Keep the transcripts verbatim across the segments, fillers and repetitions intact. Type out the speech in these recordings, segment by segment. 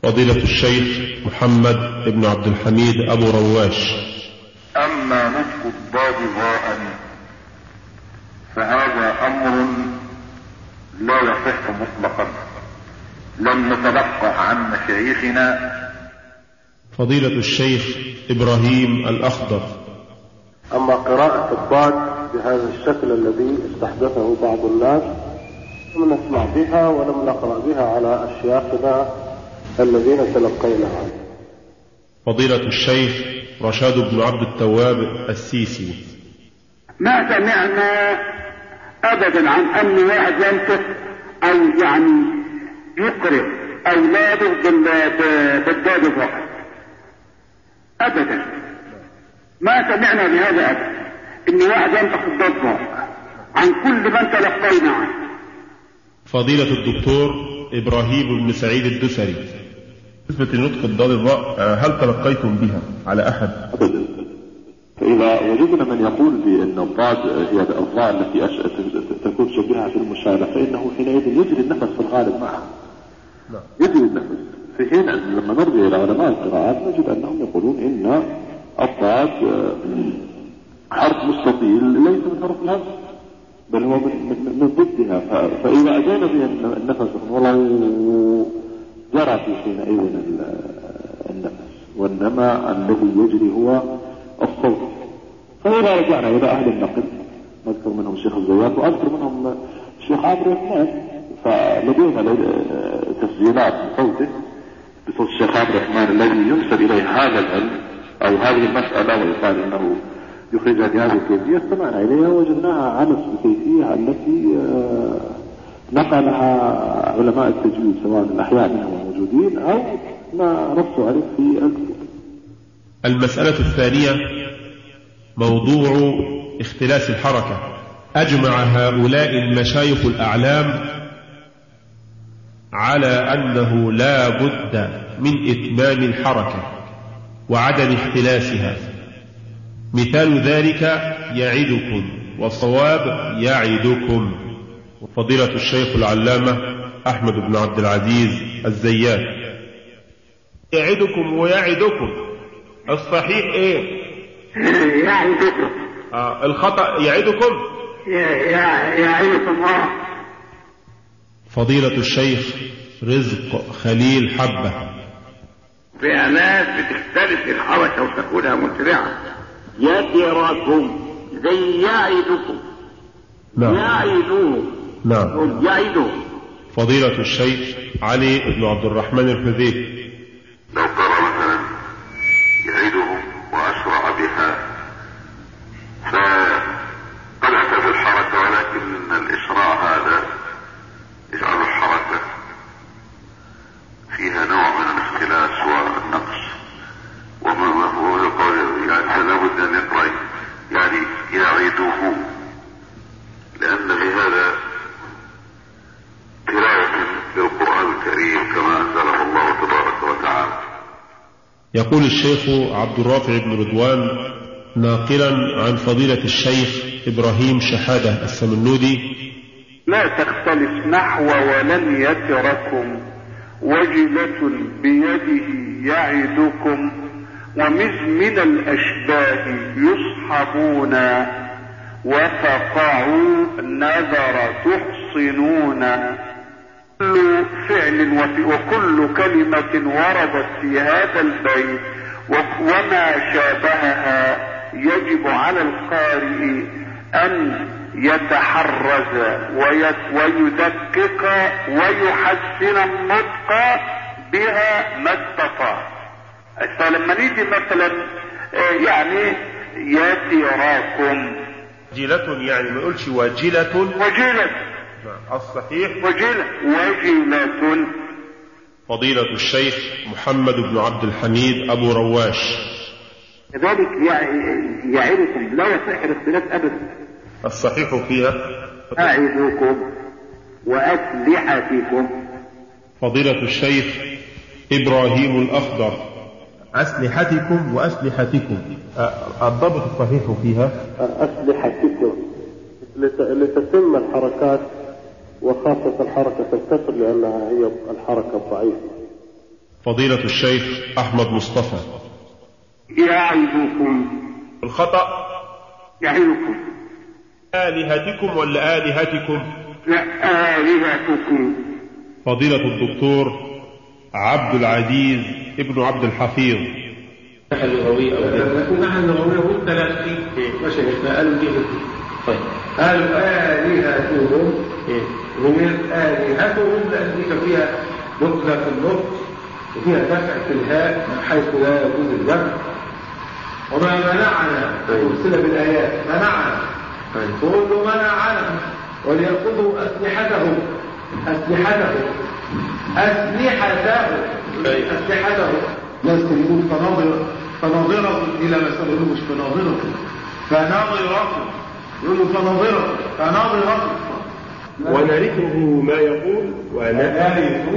فضيلة الشيخ محمد بن عبد الحميد أبو رواش. أما نطق الضاد ضاء فهذا أمر لا يصح مطلقا، لم نتلقى عن مشايخنا. فضيلة الشيخ إبراهيم الأخضر. أما قراءة الضاد بهذا الشكل الذي استحدثه بعض الناس لم نسمع بها ولم نقرأ بها على أشياخنا الذين تلقينا عنه. فضيلة الشيخ رشاد بن عبد التواب السيسي. ما سمعنا أبدا عن أن واحد ينطق أو يعني يقرأ أولاده بالضاد فقط أبدا، ما سمعنا بهذا أبدا، إن واحد ينطق الضاد فقط عن كل من تلقينا عنه. فضيلة الدكتور إبراهيم بن سعيد الدسري. بالنسبة لنطق الضاد الراء هل تلقيتم بها على أحد؟ أبدا. فإذا وجدنا من يقول بأن الضاد هي الضاء التي تكون شبيهة في المشارة فإنه حينئذ يجري النفس في الغالب معها. يجري النفس. في حين لما نرجع إلى علماء القراءات نجد أنهم يقولون إن الضاد حرف مستطيل ليس من حرف الهمس بل هو من, من ضدها. فإذا أجينا به النفس ولو جرى في حينئذ النفس، وإنما الذي يجري هو الصوت. فإذا رجعنا إلى أهل النقل نذكر منهم الشيخ الزيات وأذكر منهم الشيخ عبر الرحمن، فلدينا تسجيلات بصوته بصوت الشيخ عبر الرحمن الذي ينسب إليه هذا العلم أو هذه المسألة ويقال أنه يخرجها بهذه الكيفية. استمعنا إليها وجدناها عنس الكيفية التي نقلها علماء التجويد سواء الأحياء منهم الموجودين أو ما نصوا عليه في الكتب. المسألة الثانية موضوع اختلاس الحركة. أجمع هؤلاء المشايخ الأعلام على أنه لا بد من إتمام الحركة وعدم اختلاسها. مثال ذلك يعدكم، والصواب يعدكم. وفضيلة الشيخ العلامة أحمد بن عبد العزيز الزيات. يعدكم ويعدكم، الصحيح ايه؟ يعدكم. آه الخطأ يعدكم يعدكم. اه فضيلة الشيخ رزق خليل حبة. في ناس بتختلف الحركة وتكونها مسرعة. يدركم زي يعدكم. نعم. يعدوه. نعم. يعدوه. فضيلة الشيخ علي بن عبد الرحمن الحذيفي. لو قرأ مثلا يعيدهم وأسرع بها فقلت في الحركة، ولكن الإسراع هذا يجعل الحركة فيها نوع من الاختلاس والنقص، وما هو يقول يعني لابد أن يقرأ يعني يعيده، لأن في هذا قراءة للقرآن الكريم كما أنزله الله تبارك وتعالى. يقول الشيخ عبد الرافع بن رضوان ناقلا عن فضيلة الشيخ إبراهيم شحادة السمنودي: لا تختلف نحو ولن يتركم وجلة بيده يعدكم ومذ من الأشباه يصحبون وتقعوا النذر تحصنون. كل فعل وفي وكل كلمة وردت في هذا البيت وما شابهها يجب على القارئ أن يتحرز ويدقق ويحسن النطق بها ما استطاع. فلما نيجي مثلا يعني يتراكم جلة، يعني ما يقولش وجلة. وجلة الصحيح وجلة وجلة. فضيلة الشيخ محمد بن عبد الحميد أبو رواش. كذلك يعدكم لا يصح الاختلاف أبدا. الصحيح فيها أعدكم وأسلحتكم. فضيلة الشيخ إبراهيم الأخضر. أسلحتكم وأسلحتكم، الضبط الصحيح فيها أسلحتكم لتتم الحركات، وخاصة الحركة تتصل لأنها هي الحركة الضعيفة. فضيلة الشيخ أحمد مصطفى. يعظكم. الخطأ يعظكم. آلهتكم ولا آلهتكم؟ لا، آلهتكم. فضيلة الدكتور عبد العزيز ابن عبد الحفيظ. نحن اللغوية أو لكن نحن اللغوية هم ثلاثة ماشي إحنا قالوا دي طيب قالوا آلهتهم ومن آلهتهم لأن دي فيها نقطة في النطق وفيها دفع في الهاء من حيث لا يجوز الدفع. وما منعنا مرسلة بالآيات منعنا كل منعنا وليأخذوا أسلحتهم أسلحتهم أسلحتهم أسلحتهم ناس يقول فناظر فناظرة إلى ما سبقوا مش فناظرة فناظرة يقولوا فناظرة فناظرة ونرثه ما يقول ونرثه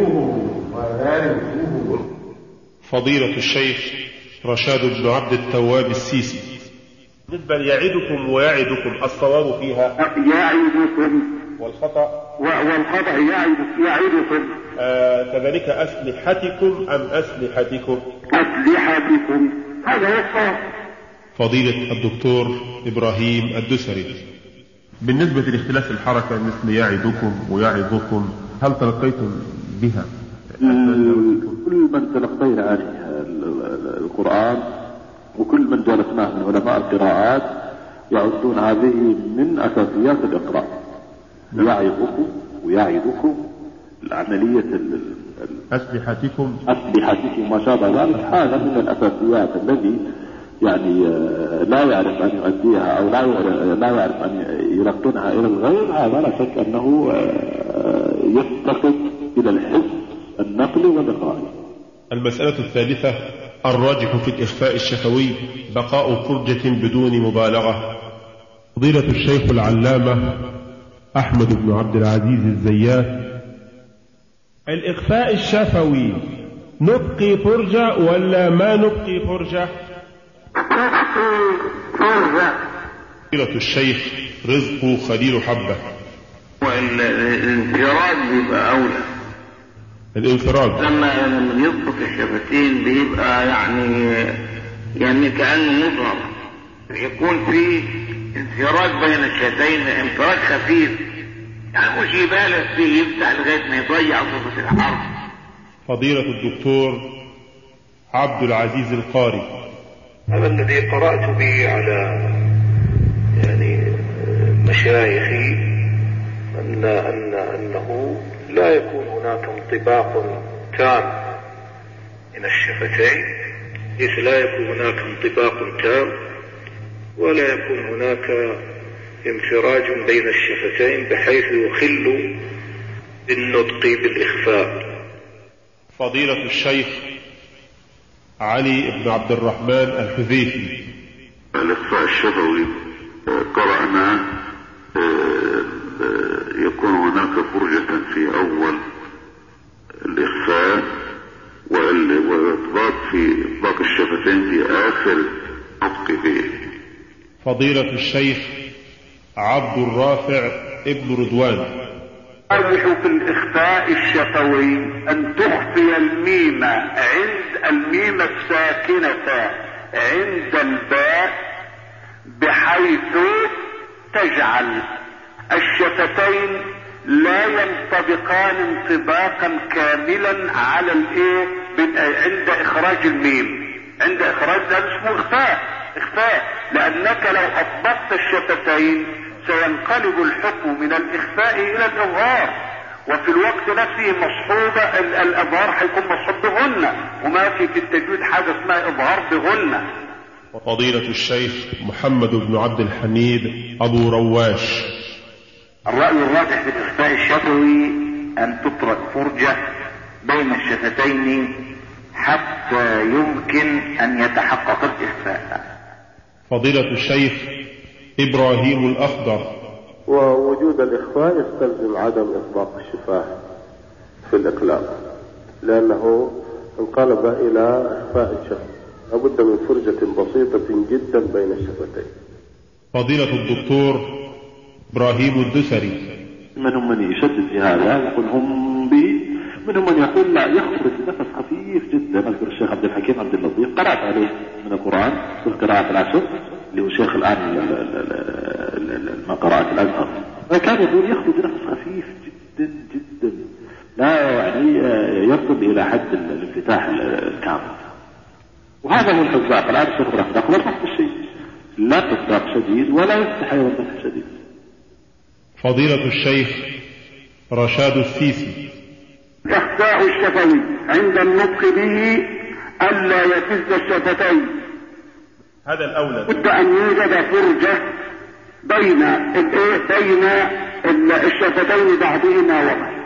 ونرثه. فضيلة الشيخ رشاد بن عبد التواب السيسي. بالنسبة يعدكم ويعدكم الصواب فيها يعدكم والخطأ والخطأ يعدكم يعدكم آه كذلك أسلحتكم أم أسلحتكم؟ أسلحتكم هذا هو الصواب. فضيلة الدكتور إبراهيم الدسري. بالنسبة لاختلاف الحركة مثل يعدكم ويعظكم هل تلقيتم بها؟ كل من تلقينا عنه القرآن وكل من جلسناه من علماء القراءات يعدون هذه من أساسيات الإقراء. يعظكم ويعظكم العملية أسلحتكم أسلحتكم ما شابه ذلك هذا من الأساسيات الذي يعني لا يعرف أن يؤديها أو لا لا يعرف أن يلقنها إلى الغير هذا لا شك أنه يفتقد إلى الحس النقلي والإقرائي. المسألة الثالثة الراجح في الإخفاء الشفوي بقاء فرجة بدون مبالغة. فضيلة الشيخ العلامة أحمد بن عبد العزيز الزيات. الإخفاء الشفوي نبقي فرجة ولا ما نبقي فرجة؟ فضيلة الشيخ رزق خليل حبة. والانفراد بيبقى أولى. الانفراد لما لما يسقط الشفتين بيبقى يعني يعني كأنه مظهر يكون في انفراد بين الشفتين انفراد خفيف يعني مش يبالغ فيه يفتح لغاية ما يضيع صوت الحرف. فضيلة الدكتور عبد العزيز القاري. هذا الذي قرأت به على يعني مشايخي أن أن أنه لا يكون هناك انطباق تام من الشفتين، ليس لا يكون هناك انطباق تام ولا يكون هناك انفراج بين الشفتين بحيث يخل بالنطق بالإخفاء. فضيلة الشيخ علي بن عبد الرحمن الحذيفي. الإخفاء الشفوي قرأنا يكون هناك فرجة في أول الإخفاء وإطباق في إطباق الشفتين في آخر نطق به. فضيلة الشيخ عبد الرافع ابن رضوان. الراجح في الإخفاء الشفوي أن تخفي الميم عند الميم الساكنة عند الباء بحيث تجعل الشفتين لا ينطبقان انطباقا كاملا على الايه عند اخراج الميم. عند اخراج ده اسمه اخفاء اخفاء لانك لو اطبقت الشفتين سينقلب الحكم من الاخفاء الى الاظهار وفي الوقت نفسه مصحوبة الاظهار هيكون مصحوب بغنة وما في في التجويد حاجة اسمها اظهار بغنة. وفضيلة الشيخ محمد بن عبد الحميد ابو رواش. الرأي الراجح في الإخفاء الشفوي أن تترك فرجة بين الشفتين حتى يمكن أن يتحقق الإخفاء. فضيلة الشيخ إبراهيم الأخضر. ووجود الإخفاء يستلزم عدم إطباق الشفاه في الإقلام لأنه انقلب إلى إخفاء الشفاه لابد من فرجة بسيطة جدا بين الشفتين. فضيلة الدكتور إبراهيم الدسري. من هم من يشدد في هذا يقول هم منهم من يقول لا يخرج نفس خفيف جدا. أذكر الشيخ عبد الحكيم عبد اللطيف قرأت عليه من القرآن في قراءة العشر اللي هو شيخ الآن ما قراءة الأزهر، فكان يقول يخرج نفس خفيف جدا جدا لا يعني يصل إلى حد الانفتاح الكامل. وهذا هو الحزاق. الآن الشيخ إبراهيم يقول نفس الشيء، لا تصداق شديد ولا يفتح أيضا نفس شديد. فضيلة الشيخ رشاد السيسي: إخفاء الشفوي عند النطق به ألا يفز الشفتين. هذا الأولى. بد أن يوجد فرجة بين بين الشفتين بعضهما وبعض.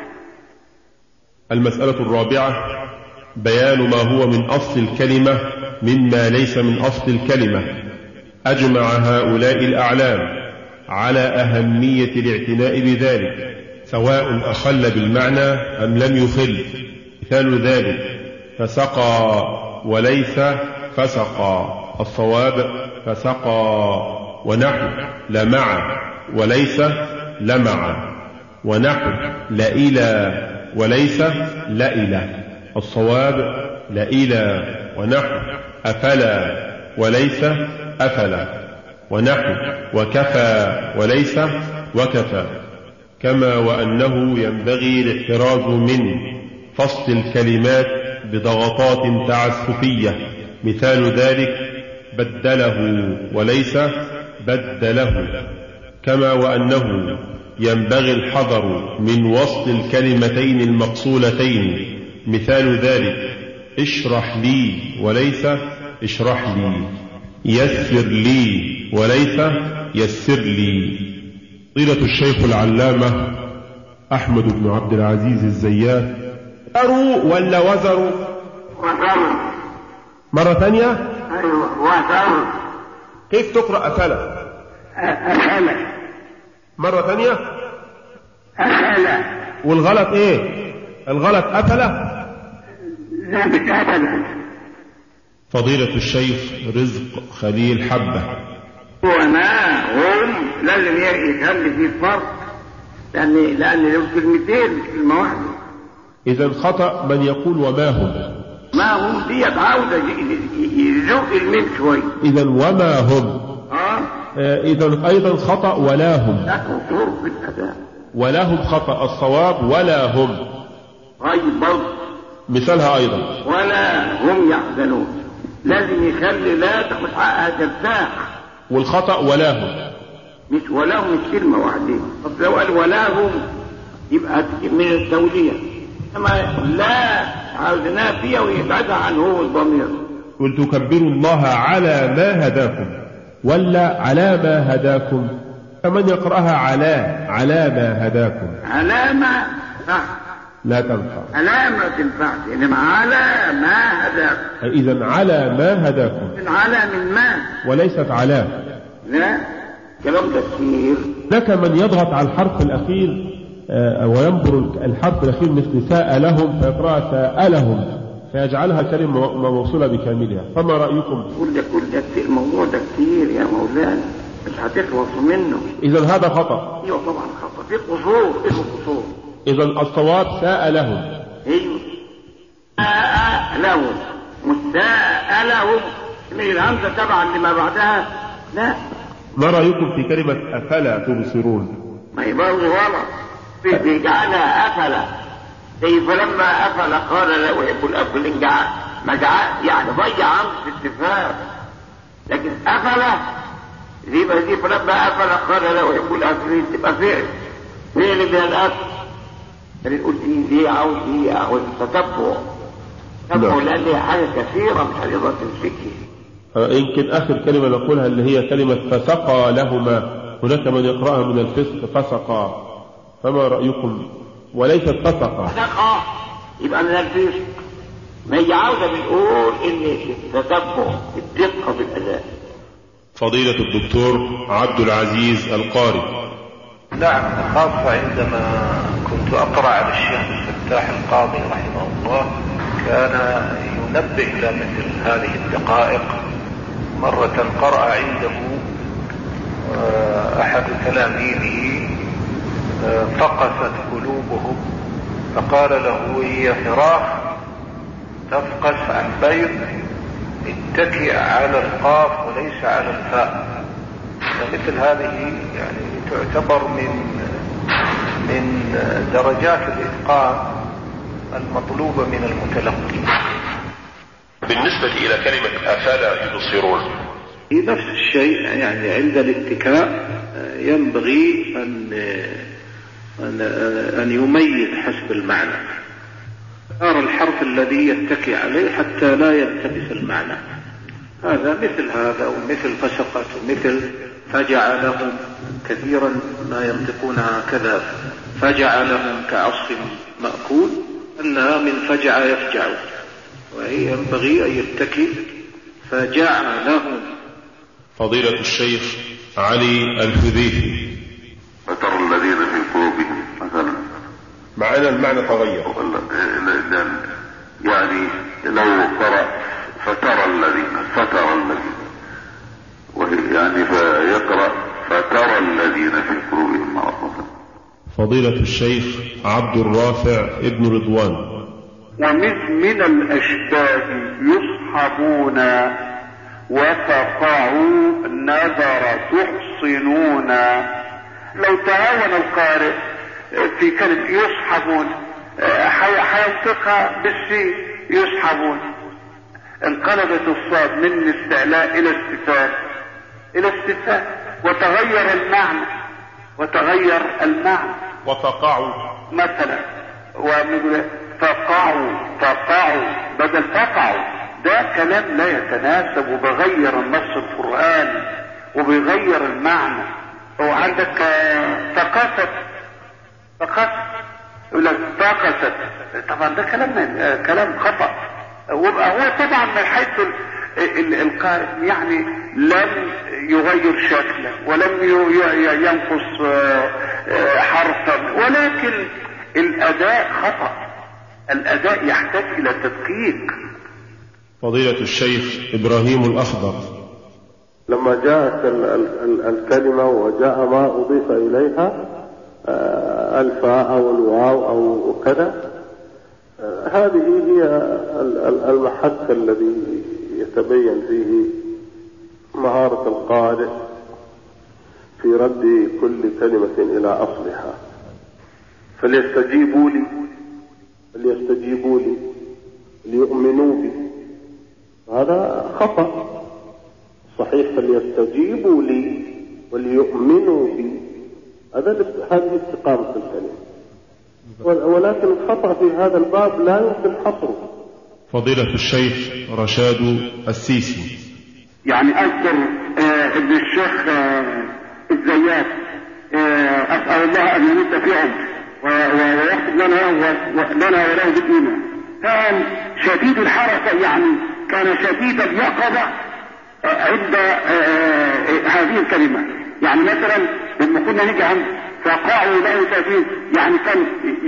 المسألة الرابعة: بيان ما هو من أصل الكلمة مما ليس من أصل الكلمة. أجمع هؤلاء الأعلام على أهمية الاعتناء بذلك سواء أخل بالمعنى أم لم يخل. مثال ذلك: فسقى وليس فسقى، الصواب فسقى. ونحو لمع وليس لمع. ونحو لإلى وليس لإلى، الصواب لإلى. ونحو أفلا وليس أفلا. ونحو وكفى وليس وكفى. كما وأنه ينبغي الاحتراز من فصل الكلمات بضغطات تعسفية. مثال ذلك: بدله وليس بدله. كما وأنه ينبغي الحذر من وصل الكلمتين المقصولتين. مثال ذلك: اشرح لي وليس اشرح لي. يسر لي وليس يسر لي. فضيلة الشيخ العلامة أحمد بن عبد العزيز الزيات: أروا ولا وزروا؟ وزروا. مرة ثانية؟ أيوة وزروا. كيف تقرأ أفلا؟ أفلا. مرة ثانية؟ أفلا. والغلط إيه؟ الغلط أفلا؟ لا مش أفلا. فضيلة الشيخ رزق خليل حبة: وما هم لازم يخلي في فرق، لأن لأن لو كلمتين مش كلمة واحدة. إذا خطأ من يقول وما هم. ما هم دي عاوزة يزق الميم شوي. إذا وما هم. آه. آه إذا أيضا خطأ ولا هم. لا قصور في الأداء. ولا هم خطأ، الصواب ولا هم. طيب برضه. مثالها أيضا: ولا هم يحزنون. لازم يخلي لا تاخد حقها ترتاح. والخطأ ولا هم. مش ولا هم مش كلمة واحدة. طب لو قال ولا هم يبقى من التولية. أما لا عاوزناها فيها ويبعدها عن هو الضمير. قل تكبروا الله على ما هداكم ولا على ما هداكم. فمن يقرأها على على ما هداكم. على ما تنفع. لا تنفع. على ما تنفع، إنما على ما هداكم. إذا على ما هداكم. من على من ما. وليست على. لا كلام تفسير. لك من يضغط على الحرف الأخير آه وينظر الحرف الأخير مثل سألهم فيقرأ سألهم فيجعلها كلمة موصولة بكاملها. فما رأيكم؟ كل ده كل ده كتير، الموضوع ده كتير يا مولانا مش هتخلصوا منه. إذا هذا خطأ. ايوه طبعا خطأ، في قصور. ايه القصور؟ إذا الصواب سألهم. ايوه سألهم مش سألهم من الهمزة تبعا لما بعدها. لا. ما رأيكم في كلمة أفلا تبصرون؟ ما هي برضه غلط. بيجعلها أفلا زي فلما أفل قال لا أحب الأفل إن جعل ما جعل يعني ضيع همزة استفهام. لكن أفلا دي بقى دي فلما أفل قال لا أحب الأفل تبقى فعل. فين اللي بها الأفل؟ يعني نقول دي دي عاوز دي عاوز تتبع تتبع لأن هي حاجة كثيرة مش هنقدر تمسكها. يمكن آخر كلمة نقولها اللي هي كلمة فسقى لهما. هناك من يقرأها من الفسق فسقى. فما رأيكم؟ وليست فسقى. فسقى يبقى من الفسق. ما هي عاوزة بنقول إن التتبع الدقة في الأداء. فضيلة الدكتور عبد العزيز القاري: نعم، خاصة عندما كنت أقرأ على الشيخ الفتاح القاضي رحمه الله كان ينبه إلى مثل هذه الدقائق. مرة قرأ عنده أحد تلاميذه فقست قلوبهم فقال له هي فراخ تفقس عن بيض اتكئ على القاف وليس على الفاء. فمثل هذه يعني تعتبر من من درجات الإتقان المطلوبة من المتلقي. بالنسبة إلى كلمة أفلا يبصرون، نفس الشيء يعني عند الاتكاء ينبغي أن أن يميز حسب المعنى، يرى الحرف الذي يتكي عليه حتى لا يلتبس المعنى. هذا مثل هذا ومثل فسقت ومثل فجعلهم، كثيرا ما ينطقون هكذا، فجعلهم كعصف مأكول، أنها من فجع يفجع، وهي ينبغي أن يتكي فجعلهم. فضيلة الشيخ علي الحذيفي: فترى الذين في قلوبهم مثلا، مع أن المعنى تغير، يعني لو قرأ فترى الذين فترى الذين، وهي يعني فيقرأ فترى الذين في قلوبهم مرض. فضيلة الشيخ عبد الرافع ابن رضوان: ومثل من الأشباه يصحبون وتقعوا نذر تحصنون. لو تعاون القارئ في كلمة يصحبون حينطقها بالسين يصحبون، انقلبت الصاد من الاستعلاء إلى استفهام إلى استفهام وتغير المعنى وتغير المعنى. وتقعوا مثلا ونقول تقعوا تقعوا بدل تقعوا، ده كلام لا يتناسب وبغير النص القرآني وبيغير المعنى. وعندك تقاست تقاست يقول لك تقاست، طبعا ده كلام كلام خطأ. وهو طبعا من حيث القارئ يعني لم يغير شكله ولم ينقص حرفا، ولكن الأداء خطأ، الأداء يحتاج إلى تدقيق. فضيلة الشيخ إبراهيم الأخضر: لما جاءت الكلمة وجاء ما أضيف إليها الفاء أو الواو أو كذا، هذه هي المحك الذي يتبين فيه مهارة القارئ في رد كل كلمة إلى أصلها. فليستجيبوا لي فليستجيبوا لي ليؤمنوا بي، هذا خطأ. صحيح فليستجيبوا لي وليؤمنوا بي، هذا هذه استقامة الكلمة، ولكن الخطأ في هذا الباب لا يمكن حصره. فضيلة الشيخ رشاد السيسي: يعني أذكر آه ابن الشيخ آه الزيات، آه أسأل الله أن يمد في عمره ويحفظ لنا لنا وله بالإيمان. كان شديد الحركة، يعني كان شديد اليقظة عند هذه الكلمة. يعني مثلا لما كنا نيجي عند فقعوا له ساجدين، يعني كان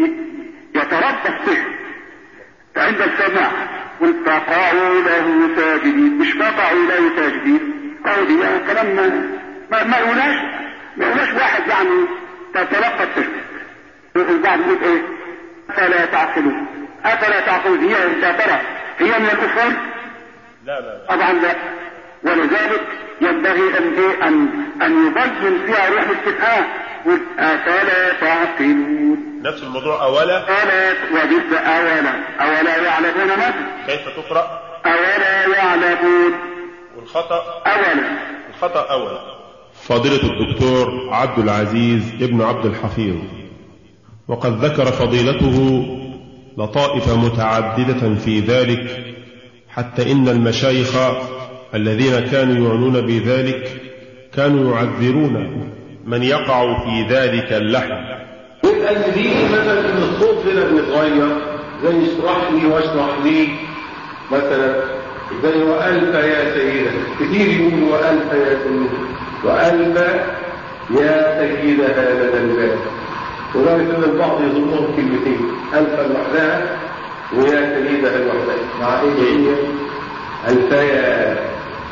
يتربص به عند السماع، فقعوا له ساجدين، مش فقعوا له ساجدين. أو دي كلام ما ما يقولش ما يقولش واحد يعني تتلقى التشبيه. البعض يقول ايه؟ أفلا تعقلون، أفلا تعقلون، هي ترى هي من الأصول؟ لا لا طبعا لا. ولذلك ينبغي أن أن أن يبين فيها روح الاستفهام، أفلا تعقلون، نفس الموضوع. أولا أولا وجد أولا أولا يعلمون مثل كيف تقرأ؟ أولا يعلمون، والخطأ أولا الخطأ أولا. فضيلة الدكتور عبد العزيز ابن عبد الحفيظ: وقد ذكر فضيلته لطائف متعددة في ذلك، حتى إن المشايخ الذين كانوا يعنون بذلك كانوا يعذرون من يقع في ذلك اللحن. والأجل دي مثلا إن الصوت هنا بيتغير، زي اشرح لي واشرح لي مثلا، زي وألف يا سيدة، كتير يقول وألف يا سيدة، وألف يا سيدة لدى الباب، ولذلك ان البعض يظنهم كلمتين، ألف لوحدها ويا سيدة لوحدها، مع ايه هي ألفايا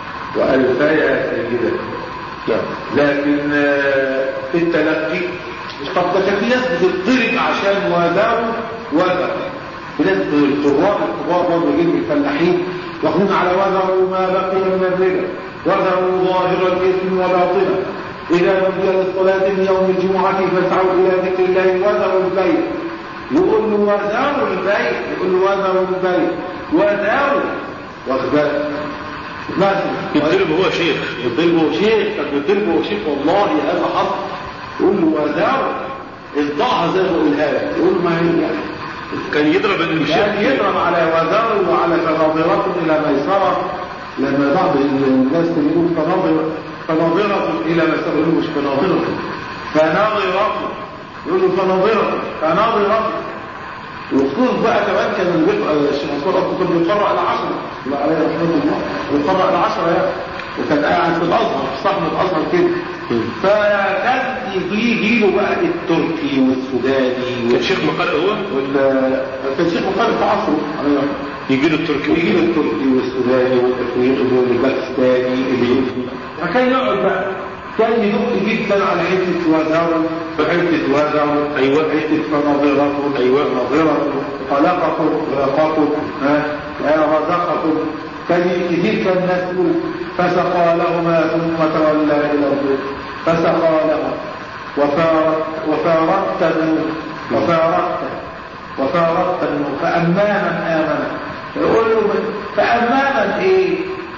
وألفايا سيدة. لكن في التلقي طب ده كان في ناس بتضرب عشان وذروا وذروا، في ناس القراء الكبار برضه جيل الفلاحين ياخذون على وذروا ما بقي من الربا وذروا ظاهر الاثم وباطنه اذا نودي للصلاه من يوم الجمعه فاسعوا الى ذكر الله وذروا البيع. يقول له وذروا البيع، يقول له وذروا البيع وذروا واخبار مثلا يضربه هو شيخ، يضربه شيخ، طب يضربه شيخ والله هذا حق. يقول له وذروا انطقها زي ما بقولها لك، يقول له ما هي يعني كان يضرب الشيخ، كان يضرب على وذروا وعلى فناظرة الى ميسرة. لما بعض الناس يقول فناظرة فناظرة الى ميسرة، مش فناظرة فناظرة، يقول له فناظرة فناظرة. وخصوص بقى كمان كان الشيخ عصور كان بيقرأ العشرة الله عليه رحمه الله، بيقرأ العشرة يعني، وكان قاعد في الازهر في صحن الازهر كده. فكان يجي له بقى التركي والسوداني. كان شيخ مقال هو ولا كان شيخ مقال في عصره يجي له التركي يجي له التركي والسوداني والباكستاني الهندي. فكان يقعد بقى كان يدق جدا على حته وذروا وحته وذروا ايوه حته فناظرة ايوه ناظرة خلقكم رزقكم ها رزقكم. كان كثير كان الناس تقول فسقى لهما ثم تولى الى الظل فسقى لهما وفارت وفارت النور وفارت وفارت النور فأما من آمن. يقول له فأما من ايه؟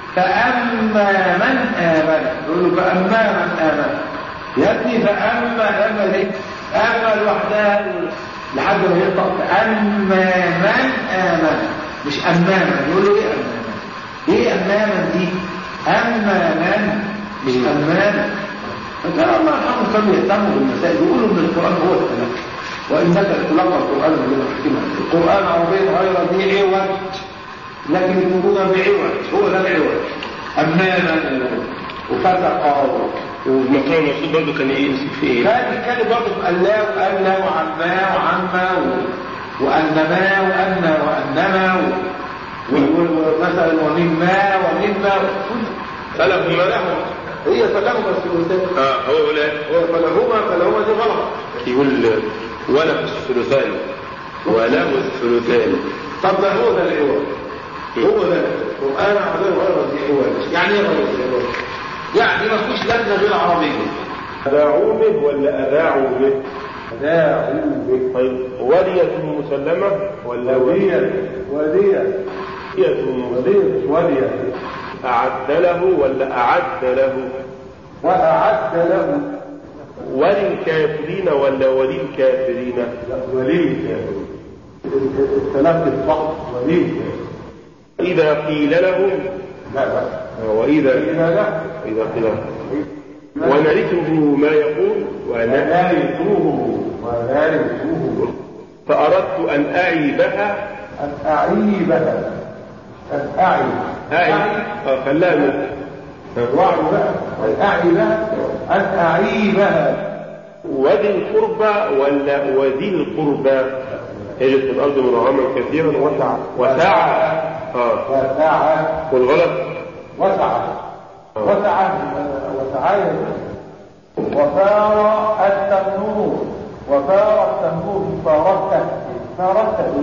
فأما من آمن. يقول له فأما من آمن يا ابني. فأما لما ليه أما لوحدها لحد ما ينطق فأما من آمن مش أماما. يقول له ايه أماما؟ ايه أماما دي؟ أما من مش أماما. فكان الله يرحمه كانوا يهتموا بالمسائل، يقولوا ان القرآن هو التلقي وإنك تلقى القرآن من الحكمة. القرآن عربي غير ذي عوج لكن يكونون بعوج، هو ده العوج. أماما وفتقا والمقام المقصود برضه كان ايه في ايه؟ كان يتكلم برضه بألا وألا وعما وعما وأنما وأن وأنما ومثلا ومما ومما فلهما له هي فلهما الثلثان. اه هو ولا هو فلهما فلهما دي غلط. يقول وله الثلثان وله الثلثان. طب ده هو ده العوض، هو ده القرآن عربي غير ذي عوج. يعني ايه غير ذي عوج؟ يعني ما فيش لجنة غير عربية. أذاعوا به ولا أذاعوا به؟ أذاعوا به. طيب ودية مسلمة ولا ودية؟ ودية ودية ودية ودية. أعد له ولا أعد له؟ وأعد له. وللكافرين ولا وللكافرين؟ لا وللكافرين. الثلاث الصح وللكافرين. إذا قيل لهم لا لا وإذا قيل له إذا قيل لهم ونرثه ما يقول ونرثه ونرثه. فأردت أن أعيبها أن أعيبها أن أعيب أعيب خلاها من وعد بقى أن أعيبها أن أعيبها. وذي القربى ولا وذي القربى؟ يجد في الأرض منعما كثيرا وسع وسع اه وسع والغلط وسع وسع وسع وفار التنور وفار التنور فارته فارته.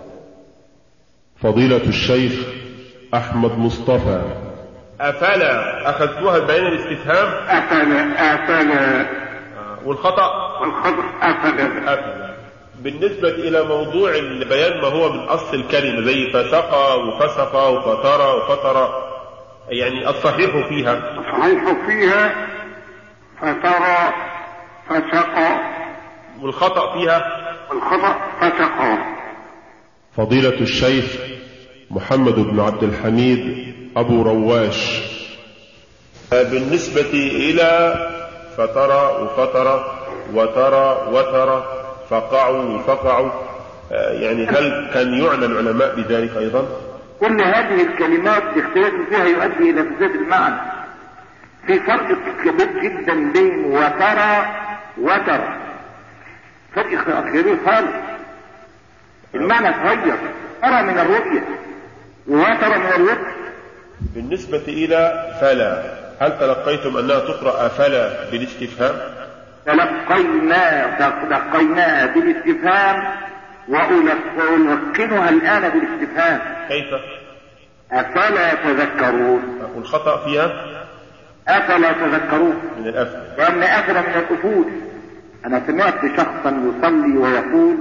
فضيلة الشيخ أحمد مصطفى. أفلا أخذتوها بين الاستفهام؟ أفلا أفلا والخطأ والخطأ أفلا. أفلا. بالنسبة إلى موضوع البيان ما هو من أصل الكلمة زي فسقى وفسق وفترى وفترى، يعني الصحيح فيها الصحيح فيها فترى فسقى والخطأ فيها والخطأ فسقى. فضيلة الشيخ محمد بن عبد الحميد أبو رواش. بالنسبة إلى فترى وفترى وترى وترى فقعوا وفقعوا، يعني هل كان يعنى العلماء بذلك أيضا؟ كل هذه الكلمات الاختلاف فيها يؤدي إلى فساد المعنى. في فرق كبير جدا بين وترى وترى، فرق كبير خالص. المعنى تغير، ترى من الرؤية وترى من الوقت. بالنسبة إلى فلا، هل تلقيتم أنها تقرأ فلا بالاستفهام؟ تلقينا تلقيناها بالاستفهام وألقنها الآن بالاستفهام. كيف؟ أفلا تذكرون. والخطأ فيها أفلا تذكرون من الأفل، لأن أفل من الأفول. أنا سمعت شخصا يصلي ويقول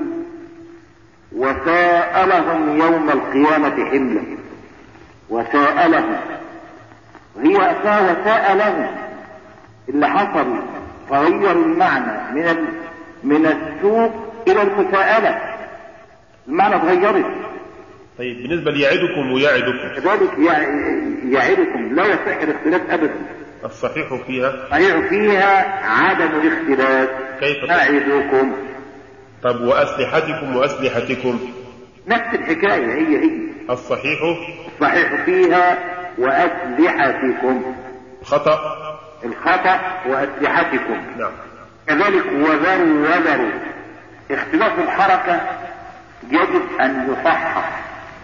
وسائلهم يوم القيامة حملا، وسائلهم، وهي أساء وسائلهم اللي حصل تغير المعنى من ال... من السوق إلى المساءلة، المعنى تغيرت. طيب بالنسبة ليعدكم ويعدكم كذلك يعدكم لا يصح الاختلاف أبدا. الصحيح فيها صحيح فيها عدم الاختلاف. كيف يعدكم؟ طب وأسلحتكم وأسلحتكم نفس الحكاية، هي هي الصحيح الصحيح فيها وأسلحتكم. خطأ الخطأ وأسلحتكم. نعم. كذلك وذروا وذروا، اختلاف الحركة يجب أن يصحح،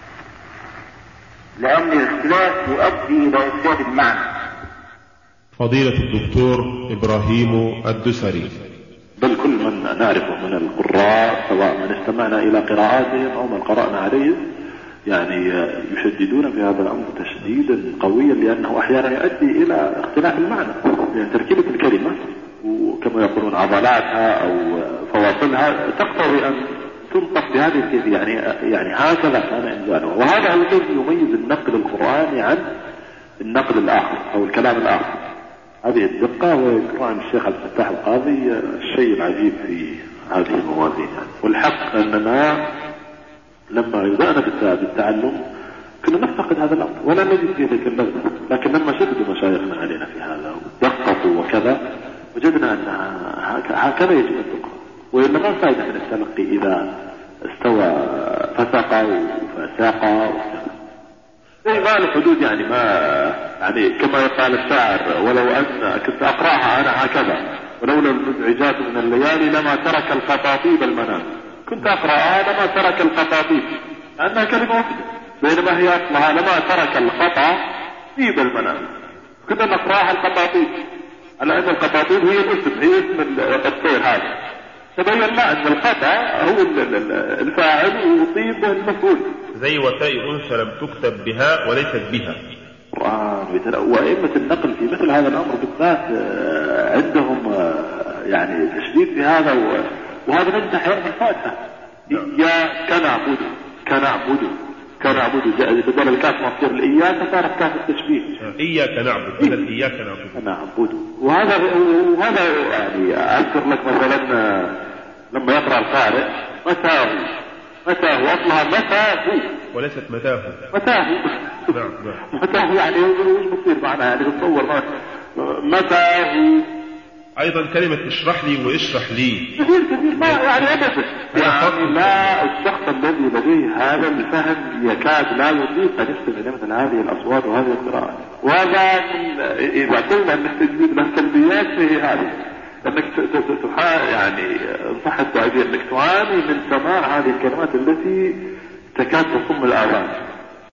لأن الاختلاف يؤدي إلى إفساد المعنى. فضيلة الدكتور إبراهيم الدسري. بل كل من نعرفه من القراء سواء من استمعنا إلى قراءاتهم أو من قرأنا عليه يعني يشددون في هذا الأمر تشديدا قويا، لأنه أحيانا يؤدي إلى اختلاف المعنى، يعني تركيبة الكلمة وكما يقولون عضلاتها أو فواصلها تقتضي أن تنطق بهذه الكيفية، يعني يعني هكذا كان إنزاله. وهذا هو الذي يميز النقل القرآني عن النقل الآخر أو الكلام الآخر، هذه الدقة. ويقرأ الشيخ عبد الفتاح القاضي الشيء العجيب في هذه الموازين يعني. والحق أننا لما بدأنا بالتعلم كنا نفتقد هذا الأمر ولا نجد فيه تلك اللذة، لكن لما شددوا مشايخنا علينا في هذا ودققوا وكذا وجدنا أن هكذا يجب أن تقرأ، وإلا ما فائدة من التلقي إذا استوى فسق وفساق وكذا. ما الحدود يعني ما يعني كما يقال الشاعر ولو أن كنت أقرأها أنا هكذا ولولا المزعجات من الليالي لما ترك الخطاطيب المنام، كنت أقرأها لما ترك الخطاطيب، لأنها كلمة واحدة، بينما هي أصلها لما ترك الخطا طيب المنام، كنا نقرأها الخطاطيب على أن الخطاطيب هي الاسم، هي اسم الطير هذا، تبين لا أن الخطا هو الفاعل وطيب المفعول، زي وتاء أنثى لم تكتب بها وليست بها. وأئمة النقل في مثل هذا الأمر بالذات عندهم يعني تشديد في هذا، وهذا نجد أحيانا الفاتحة إياك نعبد كنعبد كنعبد بدل الكاف مصدر الإياك صارت كاف التشبيه، إياك نعبد بدل إياك نعبد نعبد. وهذا وهذا يعني أذكر لك مثلا لما يقرأ القارئ متاه متاه أصلها متاه وليست متاه متاه نعم متاه يعني وش بتصير معناها يعني بتصور متاه. أيضا كلمة اشرح لي واشرح لي كثير كثير ما يعني أبدا يعني لا الشخص الذي لديه هذا الفهم يكاد لا يطيق أن يستمع مثل هذه الأصوات وهذه القراءات. وهذا إذا قلنا أن التجويد له سلبيات فهي هذه، أنك يعني انصح التعبير أنك تعاني من سماع هذه الكلمات التي تكاد تصم الآذان.